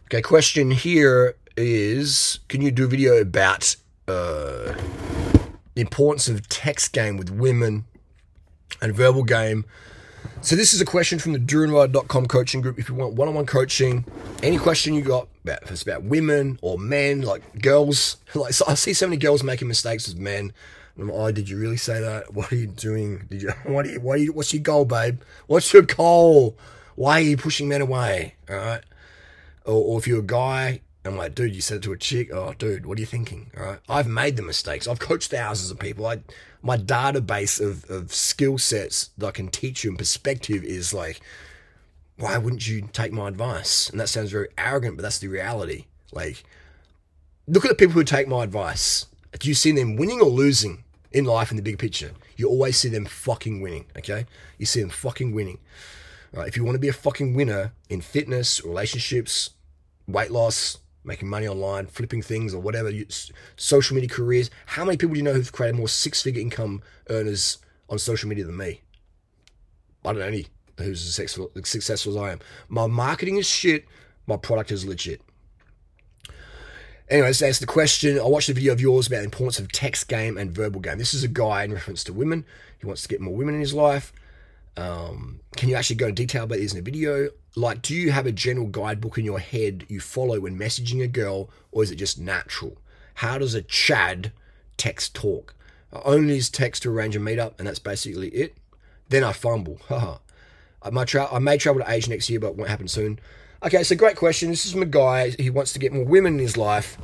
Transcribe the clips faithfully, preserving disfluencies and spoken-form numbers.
Okay, question here is, can you do a video about uh, the importance of text game with women and verbal game? So this is a question from the Duranrider dot com coaching group. If you want one-on-one coaching, any question you got, about, if it's about women or men, like girls, like so I see so many girls making mistakes with men. I'm like, oh, did you really say that? What are you doing? Did you? What are you? What are you? What's your goal, babe? What's your goal? Why are you pushing men away? All right. Or, or if you're a guy, I'm like, dude, you said it to a chick. Oh, dude, what are you thinking? All right. I've made the mistakes. I've coached thousands of people. I, my database of, of skill sets that I can teach you in perspective is like, why wouldn't you take my advice? And that sounds very arrogant, but that's the reality. Like, look at the people who take my advice. Do you see them winning or losing in life in the big picture? You always see them fucking winning, okay? You see them fucking winning. All right, if you want to be a fucking winner in fitness, relationships, weight loss, making money online, flipping things or whatever, you, social media careers, how many people do you know who've created more six-figure income earners on social media than me? I don't know any who's as successful, as successful as I am. My marketing is shit. My product is legit. Anyways, that's the question. I watched a video of yours about the importance of text game and verbal game. This is a guy in reference to women. He wants to get more women in his life. Um, can you actually go in detail about this in a video? Like, do you have a general guidebook in your head you follow when messaging a girl, or is it just natural? How does a Chad text talk? I only use text to arrange a meetup, and that's basically it. Then I fumble. Haha. I, might tra- I may travel to Asia next year, but it won't happen soon. Okay, so great question. This is from a guy. He wants to get more women in his life.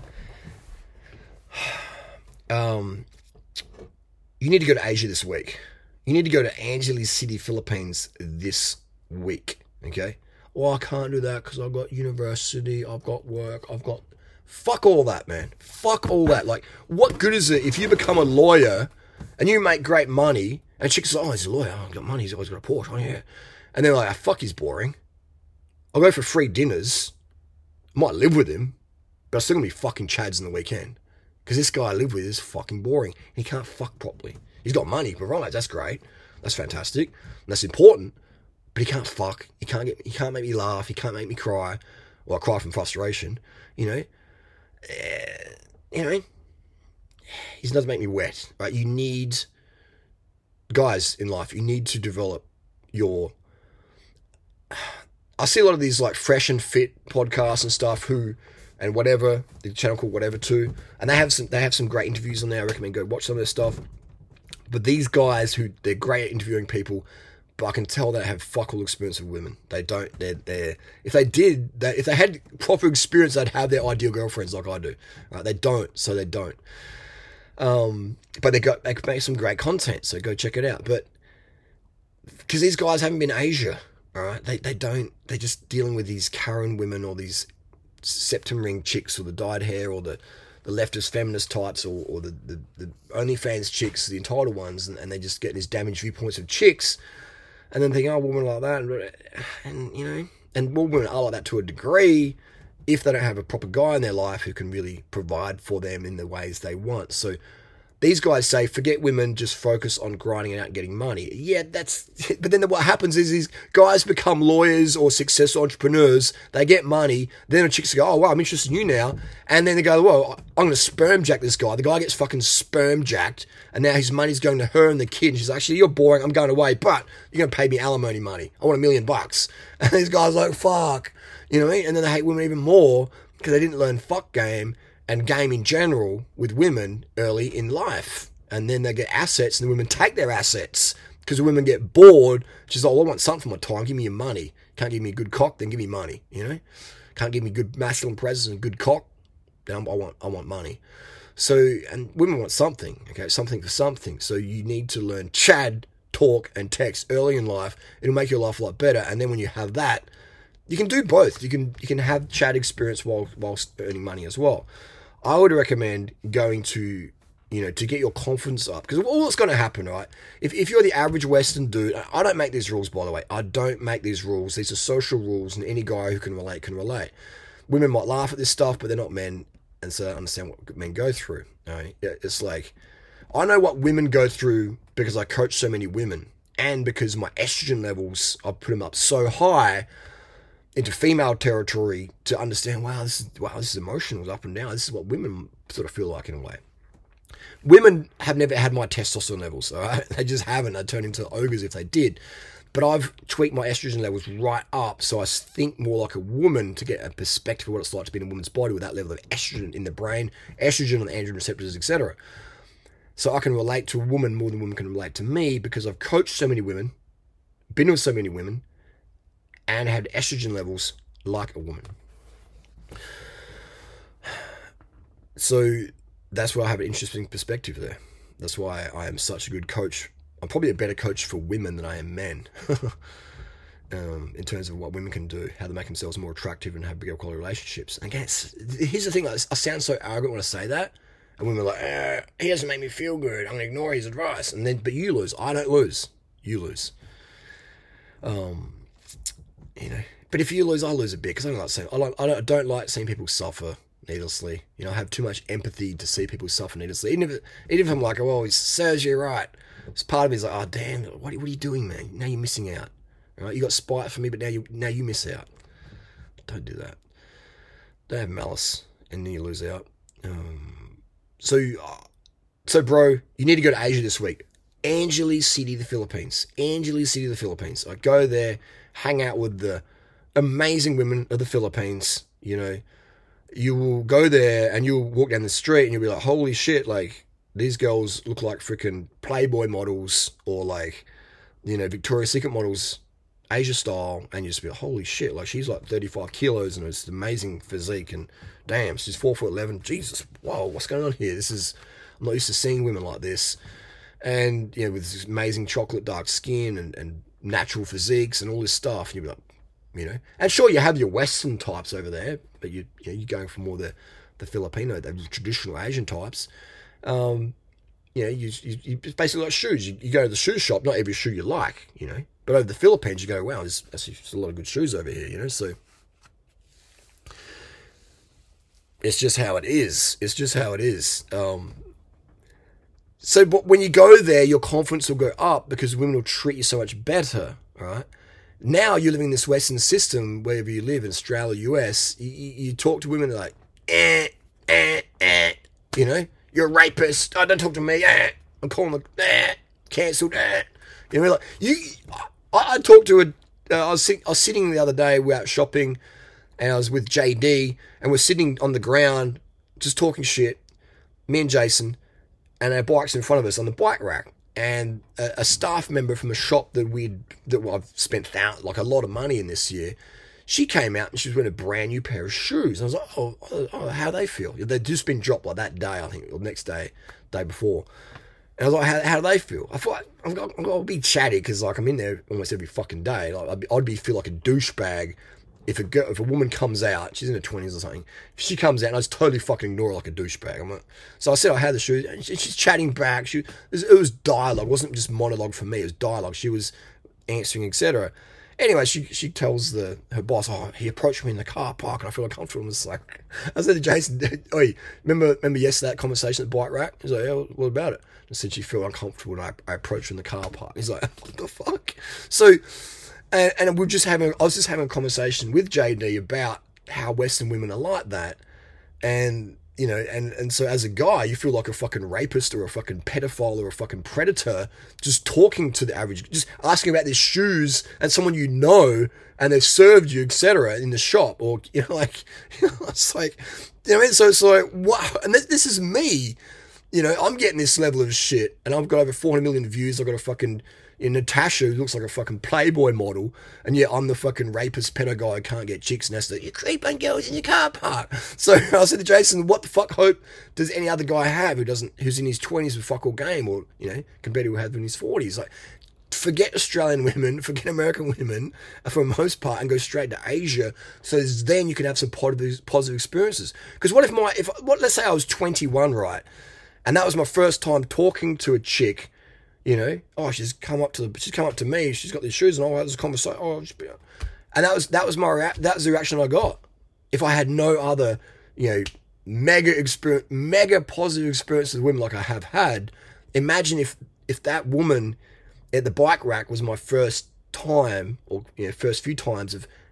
Um, you need to go to Asia this week. You need to go to Angeles City, Philippines this week, okay? Well, I can't do that because I've got university, I've got work, I've got... Fuck all that, man. Fuck all that. Like, what good is it if you become a lawyer and you make great money and chicks say, oh, he's a lawyer, I've got money, he's always got a Porsche, oh yeah. And they're like, oh, fuck, he's boring. I'll go for free dinners. I might live with him, but I'm still going to be fucking chads in the weekend. Because this guy I live with is fucking boring. He can't fuck properly. He's got money, but right, that's great. That's fantastic. And that's important. But he can't fuck. He can't get. He can't make me laugh. He can't make me cry. Well, I cry from frustration. You know. Uh, you know. He doesn't make me wet. Right. You need guys in life. You need to develop your. I see a lot of these like fresh and fit podcasts and stuff who. And whatever, the channel called whatever too, and they have some they have some great interviews on there. I recommend go watch some of their stuff. But these guys who they're great at interviewing people, but I can tell they have fuck all experience with women. They don't. They're they if they did, they, if they had proper experience, they'd have their ideal girlfriends like I do. Right? They don't, so they don't. Um, but they got they make some great content, so go check it out. But because these guys haven't been to Asia, all right? They they don't. They're just dealing with these Karen women or these septum ring chicks or the dyed hair or the, the leftist feminist types or, or the, the, the OnlyFans chicks, the entitled ones, and, and they just get these damaged viewpoints of chicks and then think, oh, women like that. And, and, you know, and women are like that to a degree if they don't have a proper guy in their life who can really provide for them in the ways they want. So these guys say, forget women, just focus on grinding it out and getting money. Yeah, that's... But then what happens is these guys become lawyers or successful entrepreneurs. They get money. Then the chicks go, oh, wow, I'm interested in you now. And then they go, well, I'm going to sperm jack this guy. The guy gets fucking sperm jacked. And now his money's going to her and the kid. And she's like, actually, you're boring. I'm going away. But you're going to pay me alimony money. I want a million bucks. And these guys are like, fuck. You know what I mean? And then they hate women even more because they didn't learn fuck game and game in general with women early in life. And then they get assets and the women take their assets because the women get bored. She's like, oh, I want something for my time. Give me your money. Can't give me a good cock, then give me money, you know? Can't give me good masculine presence and good cock, then I want, I want money. So, and women want something, okay? Something for something. So you need to learn Chad, talk, and text early in life. It'll make your life a lot better. And then when you have that, you can do both. You can you can have Chad experience while whilst earning money as well. I would recommend going to, you know, to get your confidence up. Because all that's going to happen, right? If, if you're the average Western dude, I don't make these rules, by the way. I don't make these rules. These are social rules, and any guy who can relate can relate. Women might laugh at this stuff, but they're not men, and so I understand what men go through. Right? It's like, I know what women go through because I coach so many women, and because my estrogen levels, I put them up so high into female territory to understand, wow, this is wow, this is emotional, up and down. This is what women sort of feel like in a way. Women have never had my testosterone levels, all right? They just haven't. They turn into ogres if they did. But I've tweaked my estrogen levels right up, so I think more like a woman to get a perspective of what it's like to be in a woman's body with that level of estrogen in the brain, estrogen on the androgen receptors, et cetera. So I can relate to a woman more than a woman can relate to me because I've coached so many women, been with so many women, and had estrogen levels like a woman. So that's why I have an interesting perspective there. That's why I am such a good coach. I'm probably a better coach for women than I am men. um, in terms of what women can do, how they make themselves more attractive and have bigger quality relationships. And again, here's the thing, I sound so arrogant when I say that. And women are like, eh, he doesn't make me feel good. I'm going to ignore his advice. And then, but you lose. I don't lose. You lose. Um, you know, but if you lose, I lose a bit because I don't like seeing. I, like, I, don't, I don't like seeing people suffer needlessly. You know, I have too much empathy to see people suffer needlessly. Even if, even if I'm like, oh, well, it serves you right. It's part of me is like, oh damn, what, what are you doing, man? Now you're missing out. Right? You got spite for me, but now you now you miss out. Don't do that. Don't have malice, and then you lose out. Um, so, uh, so bro, you need to go to Asia this week. Angeles City, the Philippines. Angeles City, the Philippines. I go there, hang out with the amazing women of the Philippines. You know, you will go there and you'll walk down the street and you'll be like, holy shit, like these girls look like freaking Playboy models or like, you know, Victoria's Secret models, Asia style, and you just be like, holy shit, like she's like thirty-five kilos and it's amazing physique and damn, she's four foot eleven. Jesus, whoa, what's going on here? This is, I'm not used to seeing women like this. And, you know, with this amazing chocolate dark skin and, and natural physiques and all this stuff, and you'll be like, you know, and sure, you have your Western types over there, but you, you know, you're going for more the, the Filipino, the traditional Asian types. Um, you know, you, you, you it's basically like shoes. You, you go to the shoe shop, not every shoe you like, you know, but over the Philippines, you go, wow, there's, there's a lot of good shoes over here, you know, so it's just how it is. It's just how it is. Um, so but when you go there, your confidence will go up because women will treat you so much better, right? Now you're living in this Western system, wherever you live, in Australia, U S, you, you talk to women like, eh, eh, eh, you know, you're a rapist, oh, don't talk to me, eh, I'm calling them, eh, cancelled, eh. You know, like, you, I, I talked to a, uh, I, was sit, I was sitting the other day, we were out shopping, and I was with J D, and we're sitting on the ground, just talking shit, me and Jason, and our bikes in front of us on the bike rack. And a, a staff member from a shop that we'd that well, I've spent thou- like a lot of money in this year, she came out and she was wearing a brand new pair of shoes. And I was like, oh, oh, oh how they feel? They'd just been dropped like that day, I think, or the next day, day before. And I was like, how, how do they feel? I thought I've got, I've got to be chatty because like I'm in there almost every fucking day. Like I'd be, I'd be feel like a douchebag if a girl, if a woman comes out, she's in her twenties or something, if she comes out and I just totally fucking ignore her like a douchebag. I'm like, so I said I had the shoes, and she's chatting back. She, it was, it was dialogue. It wasn't just monologue for me. It was dialogue. She was answering, et cetera. Anyway, she she tells the her boss, oh, he approached me in the car park and I feel uncomfortable. And it's like, I said to Jason, oi, remember remember yesterday that conversation at the bike rack? He's like, yeah, what about it? I said she felt uncomfortable and I, I approached her in the car park. He's like, what the fuck? So. And, and we're just having, I was just having a conversation with J D about how Western women are like that. And, you know, and, and so as a guy, you feel like a fucking rapist or a fucking pedophile or a fucking predator just talking to the average, just asking about their shoes and someone you know and they've served you, et cetera, in the shop. Or, you know, like, you know, it's like, you know what I mean? So it's like, wow. And this, this is me. You know, I'm getting this level of shit and I've got over four hundred million views. I've got a fucking, you know, Natasha, who looks like a fucking Playboy model, and yet I'm the fucking rapist pedo guy who can't get chicks, and that's the, you creep on girls in your car park. So I said to Jason, what the fuck hope does any other guy have who doesn't, who's in his twenties with fuck all game, or, you know, compared to who has in his forties? Like, forget Australian women, forget American women for the most part, and go straight to Asia. So then you can have some positive, positive experiences. Because what if my, if what, let's say I was twenty-one, right, and that was my first time talking to a chick. You know, oh, she's come up to the, she's come up to me. She's got these shoes, and all that was a conversation. Oh, just be, and that was that was my rea- that was the reaction I got. If I had no other, you know, mega experience, mega positive experiences with women like I have had, imagine if if that woman at the bike rack was my first time, or you know, first few times of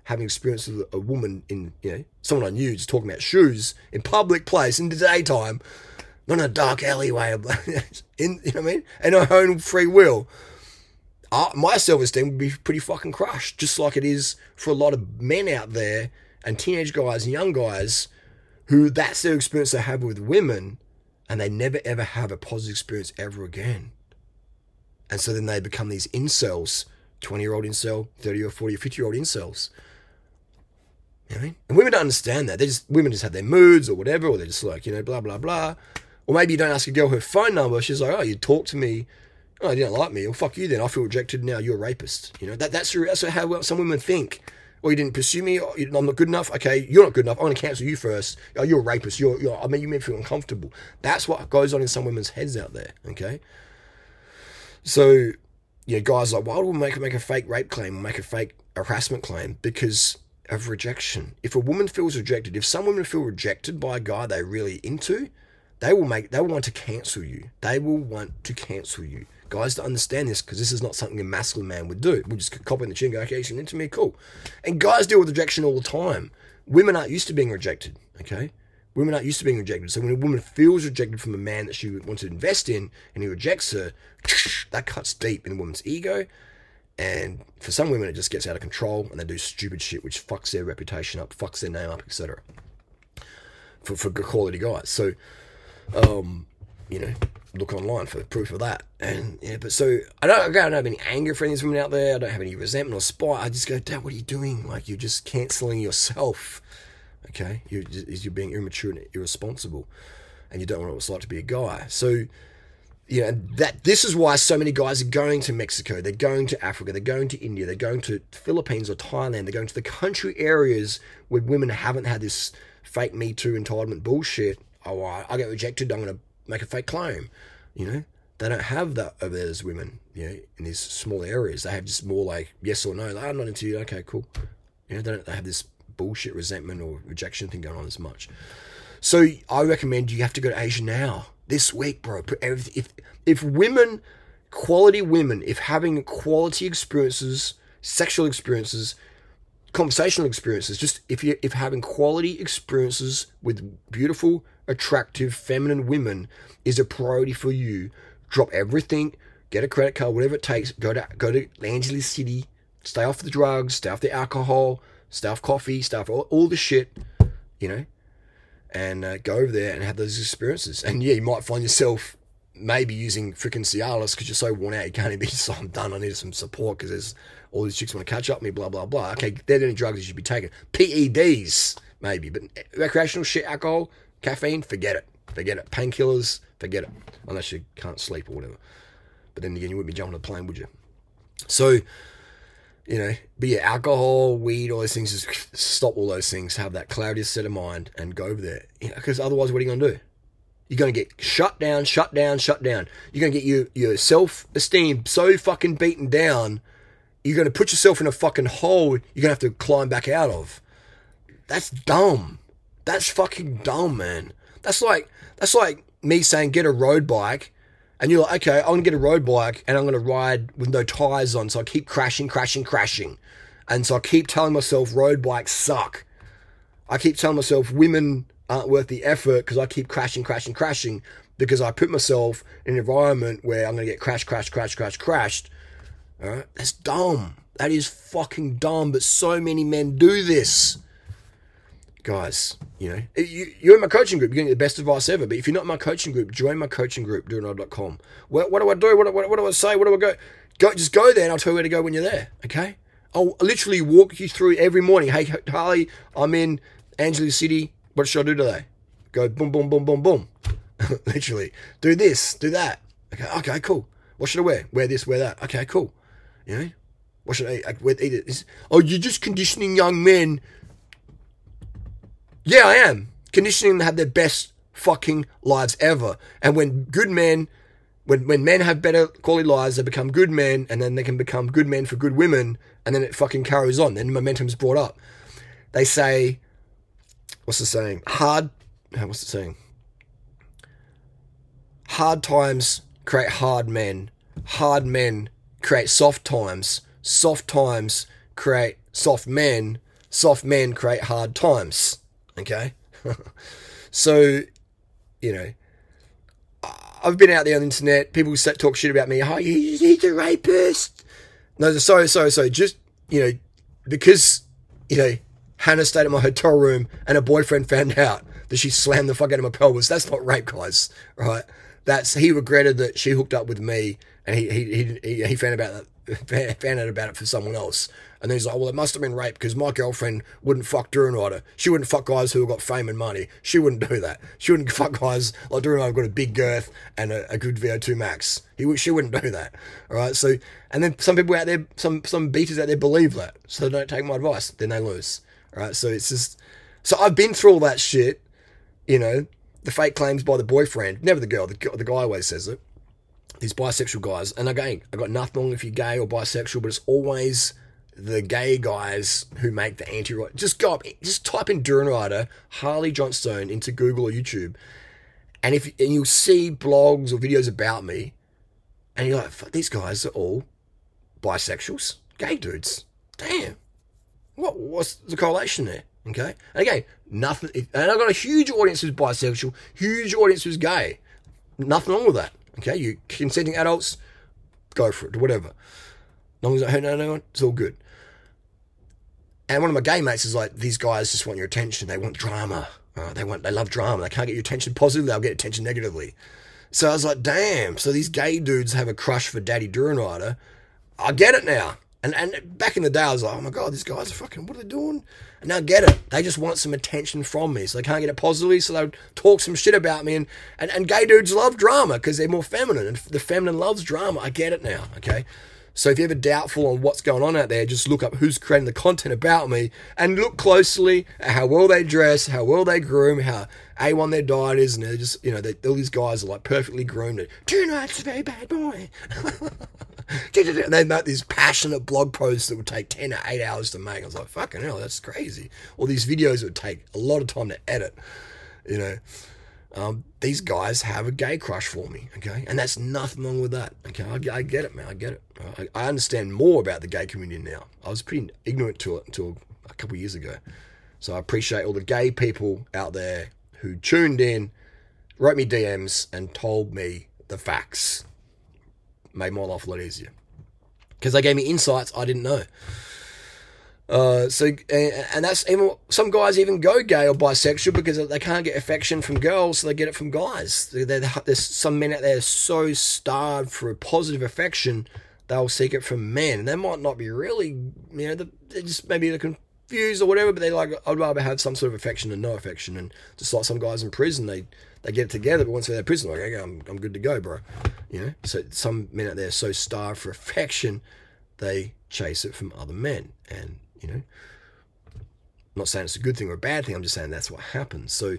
having experience with a woman in, you know, someone I knew just talking about shoes in public place in the daytime, not in a dark alleyway, in, you know what I mean, and her own free will, uh, my self-esteem would be pretty fucking crushed, just like it is for a lot of men out there and teenage guys and young guys who that's their experience they have with women, and they never ever have a positive experience ever again. And so then they become these incels, twenty-year-old incel, thirty or forty or fifty-year-old incels. You know what I mean? And women don't understand that. They just women just have their moods or whatever, or they're just like, you know, blah, blah, blah. Or maybe you don't ask a girl her phone number. She's like, oh, you talk to me. Oh, you don't like me. Well, fuck you then. I feel rejected now. You're a rapist. You know, that, that's, that's how some women think. Or you didn't pursue me. Or I'm not good enough. Okay, you're not good enough. I'm going to cancel you first. Oh, you're a rapist. You're, you're, I mean, you make me feel uncomfortable. That's what goes on in some women's heads out there, okay? So, yeah, guys like, why would we make, make a fake rape claim or make a fake harassment claim? Because of rejection. If a woman feels rejected, if some women feel rejected by a guy they're really into, they will make, they will want to cancel you. They will want to cancel you. Guys to understand this, because this is not something a masculine man would do. We'll just cop in the chin and go, okay, you're into me, cool. And guys deal with rejection all the time. Women aren't used to being rejected, okay? Women aren't used to being rejected. So when a woman feels rejected from a man that she wants to invest in and he rejects her, that cuts deep in a woman's ego. And for some women, it just gets out of control and they do stupid shit which fucks their reputation up, fucks their name up, et cetera. For, for good quality guys. So, um, you know, look online for proof of that. And yeah, but so I don't, I don't have any anger for any of these women out there. I don't have any resentment or spite. I just go, Dad, what are you doing? Like, you're just cancelling yourself. Okay, you're just, you're being immature and irresponsible, and you don't know what it's like to be a guy. So, you know, that this is why so many guys are going to Mexico. They're going to Africa. They're going to India. They're going to Philippines or Thailand. They're going to the country areas where women haven't had this fake Me Too entitlement bullshit. Oh, I, I get rejected, I'm going to make a fake claim. You know, they don't have that over there as women, you know, in these small areas. They have just more like yes or no. Like, I'm not into you. Okay, cool. You know, they don't they have this bullshit resentment or rejection thing going on as much. So I recommend you have to go to Asia now, this week, bro. If if women, quality women, if having quality experiences, sexual experiences, conversational experiences, just if you if having quality experiences with beautiful, attractive, feminine women is a priority for you, drop everything, get a credit card, whatever it takes, go to go to Angeles City, stay off the drugs, stay off the alcohol, stay off coffee, stay off all, all the shit, you know, and uh, go over there and have those experiences. And yeah, you might find yourself maybe using freaking Cialis because you're so worn out, you can't even be so I'm done, I need some support because there's all these chicks want to catch up with me, blah, blah, blah. Okay, they're the only drugs you should be taking. P E Ds, maybe, but recreational shit, alcohol, caffeine, forget it. Forget it. Painkillers, forget it. Unless you can't sleep or whatever. But then again, you wouldn't be jumping on a plane, would you? So, you know, but yeah, alcohol, weed, all those things, just stop all those things, have that clarity set of mind and go over there. Because you know, otherwise, what are you going to do? You're going to get shut down, shut down, shut down. You're going to get your, your self-esteem so fucking beaten down, you're going to put yourself in a fucking hole you're going to have to climb back out of. That's dumb. That's fucking dumb, man. That's like, that's like me saying, get a road bike. And you're like, okay, I'm going to get a road bike and I'm going to ride with no tires on. So I keep crashing, crashing, crashing. And so I keep telling myself road bikes suck. I keep telling myself women aren't worth the effort because I keep crashing, crashing, crashing. Because I put myself in an environment where I'm going to get crashed, crashed, crashed, crashed, crashed. All right? That's dumb. That is fucking dumb. But so many men do this. Guys, you know, you, you're in my coaching group, you're getting the best advice ever. But if you're not in my coaching group, join my coaching group, do it dot com. What, what do I do? What, what, what do I say? What do I go? Go? Just go there and I'll tell you where to go when you're there, okay? I'll literally walk you through every morning. Hey, Harley, I'm in Angeles City. What should I do today? Go boom, boom, boom, boom, boom. Literally. Do this, do that. Okay, okay, cool. What should I wear? Wear this, wear that. Okay, cool. You know? What should I, I wear? Eat it. Oh, you're just conditioning young men. Yeah, I am. Conditioning them to have their best fucking lives ever. And when good men, when, when men have better quality lives, they become good men, and then they can become good men for good women, and then it fucking carries on. Then momentum's brought up. They say, what's the saying? Hard, what's the saying? Hard times create hard men. Hard men create soft times. Soft times create soft men. soft men create hard times. Okay? So, you know, I've been out there on the internet. People talk shit about me. Oh, he's a rapist. No, sorry, sorry, sorry. Just, you know, because, you know, Hannah stayed in my hotel room and her boyfriend found out that she slammed the fuck out of my pelvis. That's not rape, guys, right? That's, he regretted that she hooked up with me, and he he he, he found about that, found out about it for someone else. And then he's like, well, it must have been rape because my girlfriend wouldn't fuck Drew Ryder. She wouldn't fuck guys who have got fame and money. She wouldn't do that. She wouldn't fuck guys like Drew Ryder have got a big girth and a, a good V O two max. He She wouldn't do that. All right. So, and then some people out there, some some beaters out there believe that. So they don't take my advice. Then they lose. All right. So it's just, so I've been through all that shit, you know, the fake claims by the boyfriend, never the girl, the, the guy always says it. These bisexual guys. And again, I got nothing wrong if you're gay or bisexual, but it's always the gay guys who make the anti right. Just go up, just type in Drew Ryder, Harley Johnstone into Google or YouTube, and if and you'll see blogs or videos about me, and you're like, fuck, these guys are all bisexuals, gay dudes. Damn, what what's the correlation there? Okay, and again, nothing. And I've got a huge audience who's bisexual, huge audience who's gay. Nothing wrong with that. Okay, you consenting adults, go for it, whatever. As long as I hurt no one, it's all good. And one of my gay mates is like, these guys just want your attention. They want drama. Uh, they want, they love drama. They can't get your attention positively. They'll get attention negatively. So I was like, damn. So these gay dudes have a crush for Daddy Drew Ryder. I get it now. And and back in the day, I was like, oh my God, these guys are fucking, what are they doing? And now I get it. They just want some attention from me. So they can't get it positively. So they'll talk some shit about me. And, and, and gay dudes love drama because they're more feminine. And the feminine loves drama. I get it now. Okay. So if you're ever doubtful on what's going on out there, just look up who's creating the content about me and look closely at how well they dress, how well they groom, how A one their diet is, and they're just, you know, they, all these guys are like perfectly groomed. Drew Ryder's a very bad boy. They make these passionate blog posts that would take ten to eight hours to make. I was like, fucking hell, that's crazy. All these videos would take a lot of time to edit, you know. Um, these guys have a gay crush for me, okay? And that's nothing wrong with that, okay? I, I get it, man, I get it. I, I understand more about the gay community now. I was pretty ignorant to it until a couple of years ago. So I appreciate all the gay people out there who tuned in, wrote me D Ms, and told me the facts. Made my life a lot easier. Because they gave me insights I didn't know. Uh, so, and, and that's even, some guys even go gay or bisexual because they can't get affection from girls, so they get it from guys. They're, they're, there's some men out there so starved for a positive affection, they'll seek it from men. And they might not be really, you know, they're just maybe they're confused or whatever, but they like, I'd rather have some sort of affection than no affection. And just like some guys in prison, they, they get it together, but once they're in prison, like, okay, I'm, I'm good to go, bro. You know, so some men out there are so starved for affection, they chase it from other men. And, you know, I'm not saying it's a good thing or a bad thing. I'm just saying that's what happens. So,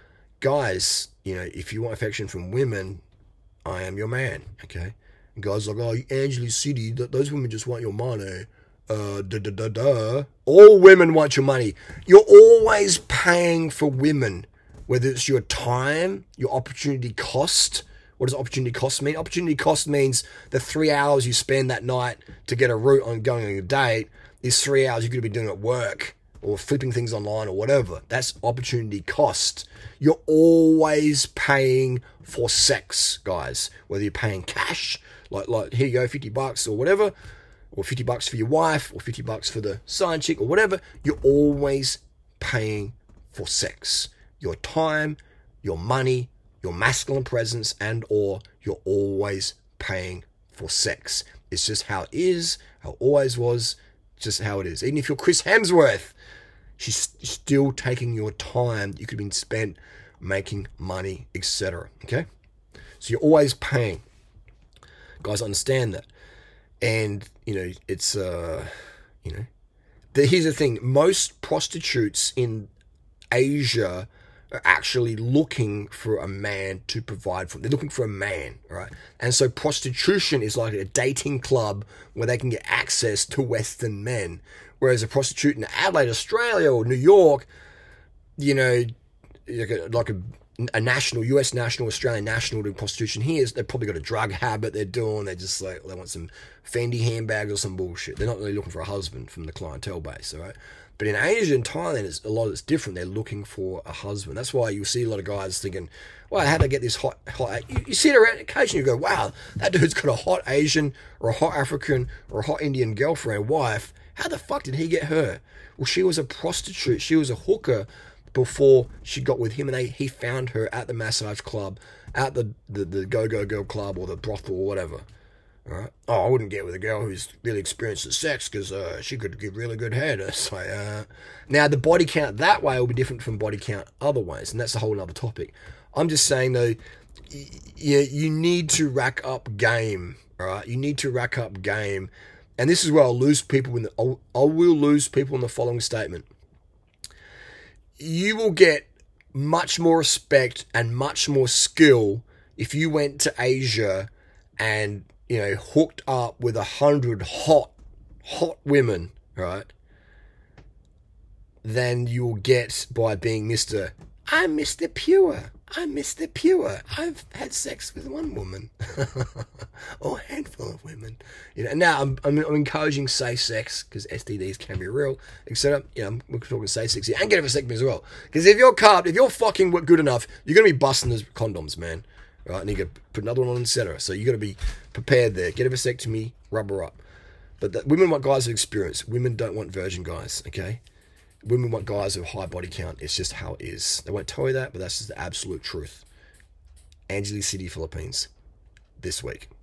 guys, you know, if you want affection from women, I am your man, okay? And guys like, oh, Angela City, th- those women just want your money. Uh, da da da da. All women want your money. You're always paying for women, whether it's your time, your opportunity cost. What does opportunity cost mean? Opportunity cost means the three hours you spend that night to get a route on going on a date. These three hours you could be doing at work or flipping things online or whatever. That's opportunity cost. You're always paying for sex, guys. Whether you're paying cash, like like here you go, fifty bucks or whatever, or fifty bucks for your wife, or fifty bucks for the side chick or whatever. You're always paying for sex. Your time, your money, your masculine presence, and or you're always paying for sex. It's just how it is, how it always was. Just how it is. Even if you're Chris Hemsworth, she's still taking your time that you could have been spent making money, et cetera. Okay? So you're always paying. Guys, understand that. And, you know, it's, uh, you know, the, here's the thing. Most prostitutes in Asia are actually looking for a man to provide for them. They're looking for a man, right? And so prostitution is like a dating club where they can get access to Western men. Whereas a prostitute in Adelaide, Australia, or New York, you know, like a, like a, a national, U S national, Australian national doing prostitution here, is they've probably got a drug habit they're doing. They're just like, they want some Fendi handbags or some bullshit. They're not really looking for a husband from the clientele base, all right? But in Asia and Thailand, it's, a lot of it's different. They're looking for a husband. That's why you see a lot of guys thinking, well, how'd I get this hot, hot... You, you see it around occasionally, you go, wow, that dude's got a hot Asian or a hot African or a hot Indian girlfriend, wife. How the fuck did he get her? Well, she was a prostitute. She was a hooker before she got with him, and they, he found her at the massage club, at the, the, the go-go girl club or the brothel or whatever. All right. Oh, I wouldn't get with a girl who's really experienced at sex because uh, she could give really good head. It's like, uh... Now, the body count that way will be different from body count other ways, and that's a whole other topic. I'm just saying, though, y- you, you need to rack up game, all right? You need to rack up game. And this is where I'll lose people in the... I'll, I will lose people in the following statement. You will get much more respect and much more skill if you went to Asia and, you know, hooked up with a hundred hot, hot women, right? Than you'll get by being Mister I'm Mister Pure. I'm Mister Pure. I've had sex with one woman or a handful of women. You know. Now I'm I'm, I'm encouraging safe sex because S T Ds can be real, et cetera. You know, we're talking safe sex here and get a vasectomy as well. Because if you're carved, if you're fucking good enough, you're gonna be busting those condoms, man. Right, and you got to put another one on, et cetera. So you got to be prepared there. Get a vasectomy, rubber up. But the, women want guys with experience. Women don't want virgin guys. Okay. Women want guys with high body count. It's just how it is. They won't tell you that, but that's just the absolute truth. Angeles City, Philippines, this week.